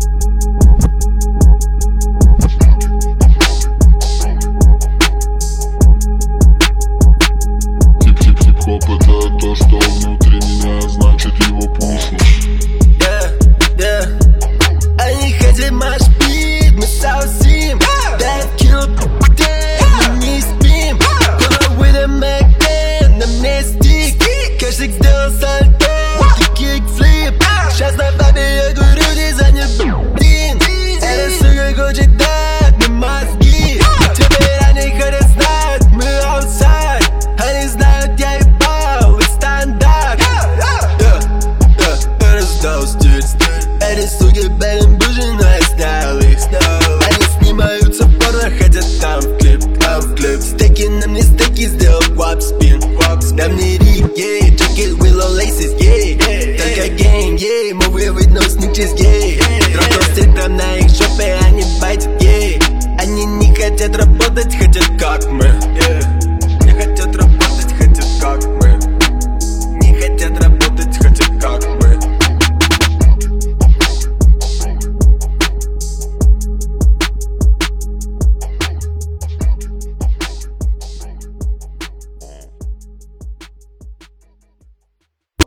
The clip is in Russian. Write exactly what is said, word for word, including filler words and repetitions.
Хип-хип-хип-хоп это то, что внутри меня, значит его пушишь. Yeah, yeah. Они хотят маш бит, мы соусим. Дай килл, мы не спим. Pull up with a Mac ten, на мне стик. Кэшик сделал сальто, и кикфлип. Сейчас на бабе я говорю, дизайнер блин. Эта сука хочет дать мне мозги. Теперь они хотят знать, мы outside. Они знают, я ебал, ведь стандарт. Yeah, yeah, это сдался, dude. Эти суки бэдэн